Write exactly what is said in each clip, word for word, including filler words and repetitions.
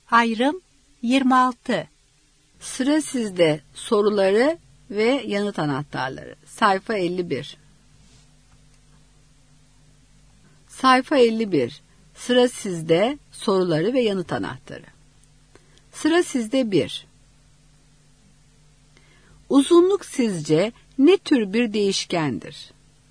Ayrım yirmi altı. Sıra sizde soruları ve yanıt anahtarları. Sayfa elli bir. Sayfa elli bir. Sıra sizde soruları ve yanıt anahtarı. Sıra sizde bir. Uzunluk sizce ne tür bir değişkendir?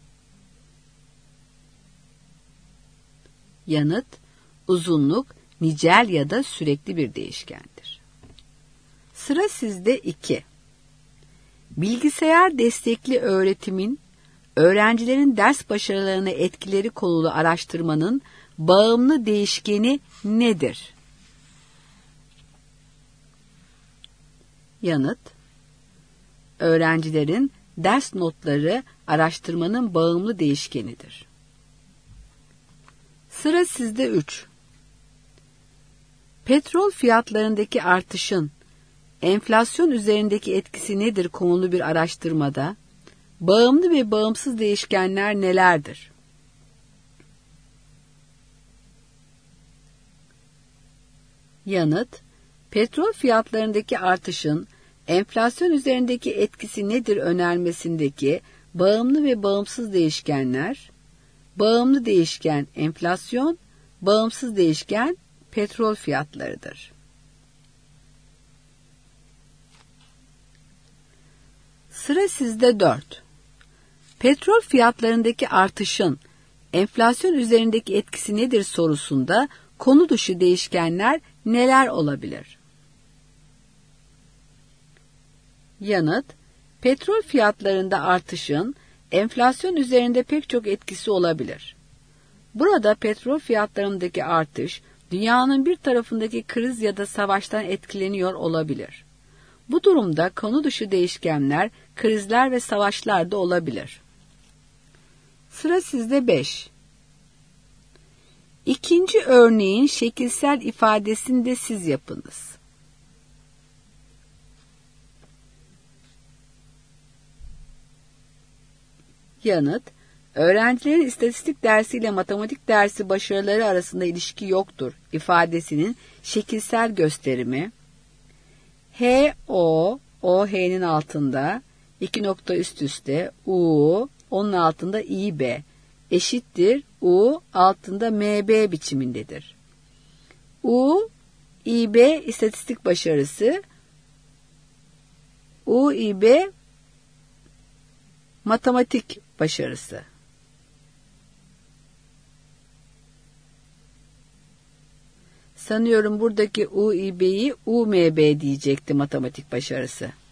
Yanıt: uzunluk nicel ya da sürekli bir değişkendir. Sıra sizde iki. Bilgisayar destekli öğretimin öğrencilerin ders başarılarına etkileri konulu araştırmanın bağımlı değişkeni nedir? Yanıt: öğrencilerin ders notları araştırmanın bağımlı değişkenidir. Sıra sizde üç. Petrol fiyatlarındaki artışın enflasyon üzerindeki etkisi nedir konulu bir araştırmada bağımlı ve bağımsız değişkenler nelerdir? Yanıt: petrol fiyatlarındaki artışın enflasyon üzerindeki etkisi nedir önermesindeki bağımlı ve bağımsız değişkenler, bağımlı değişken enflasyon, bağımsız değişken petrol fiyatlarıdır. Sıra sizde dört. Petrol fiyatlarındaki artışın enflasyon üzerindeki etkisi nedir sorusunda konu dışı değişkenler neler olabilir? Yanıt: petrol fiyatlarında artışın enflasyon üzerinde pek çok etkisi olabilir. Burada petrol fiyatlarındaki artış dünyanın bir tarafındaki kriz ya da savaştan etkileniyor olabilir. Bu durumda konu dışı değişkenler krizler ve savaşlar da olabilir. Sıra sizde beş. İkinci örneğin şekilsel ifadesini de siz yapınız. Yanıt: öğrencilerin istatistik dersi ile matematik dersi başarıları arasında ilişki yoktur ifadesinin şekilsel gösterimi H O, O H'nin altında, iki nokta üst üste, U, onun altında İ B eşittir U altında M B biçimindedir. U, İ B istatistik başarısı, U, İ B matematik başarısı. Sanıyorum buradaki U, İ B'yi U, M B diyecekti matematik başarısı.